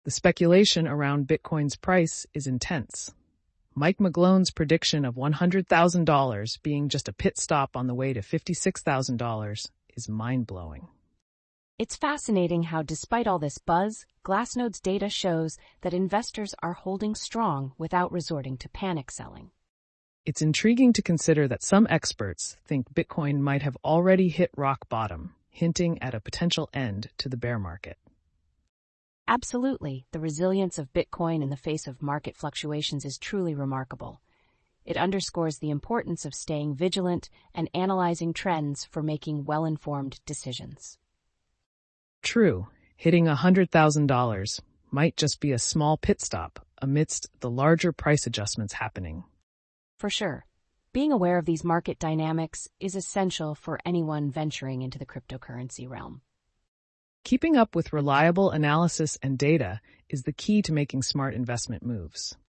The speculation around Bitcoin's price is intense. Mike McGlone's prediction of $100,000 being just a pit stop on the way to $56,000 is mind-blowing. It's fascinating how, despite all this buzz, Glassnode's data shows that investors are holding strong without resorting to panic selling. It's intriguing to consider that some experts think Bitcoin might have already hit rock bottom, hinting at a potential end to the bear market. Absolutely, the resilience of Bitcoin in the face of market fluctuations is truly remarkable. It underscores the importance of staying vigilant and analyzing trends for making well-informed decisions. True, hitting $100,000 might just be a small pit stop amidst the larger price adjustments happening. For sure, being aware of these market dynamics is essential for anyone venturing into the cryptocurrency realm. Keeping up with reliable analysis and data is the key to making smart investment moves.